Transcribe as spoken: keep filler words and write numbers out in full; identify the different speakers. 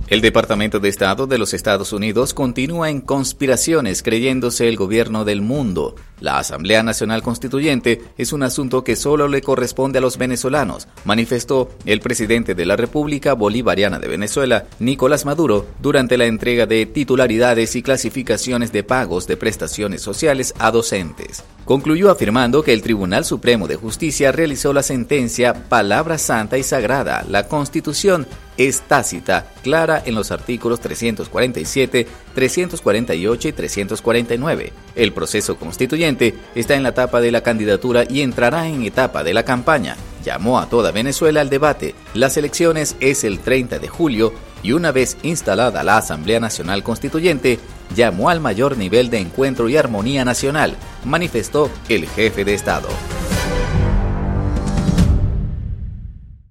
Speaker 1: El Departamento de Estado de los Estados Unidos continúa en conspiraciones creyéndose el gobierno del mundo. La Asamblea Nacional Constituyente es un asunto que solo le corresponde a los venezolanos, manifestó el presidente de la República Bolivariana de Venezuela, Nicolás Maduro, durante la entrega de titularidades y clasificaciones de pagos de prestaciones sociales a docentes. Concluyó afirmando que el Tribunal Supremo de Justicia realizó la sentencia palabra santa y sagrada. La Constitución es tácita, clara en los artículos trescientos cuarenta y siete, trescientos cuarenta y ocho y trescientos cuarenta y nueve. El proceso constituyente está en la etapa de la candidatura y entrará en etapa de la campaña. Llamó a toda Venezuela al debate. Las elecciones es el treinta de julio y una vez instalada la Asamblea Nacional Constituyente, llamó al mayor nivel de encuentro y armonía nacional, manifestó el jefe de Estado.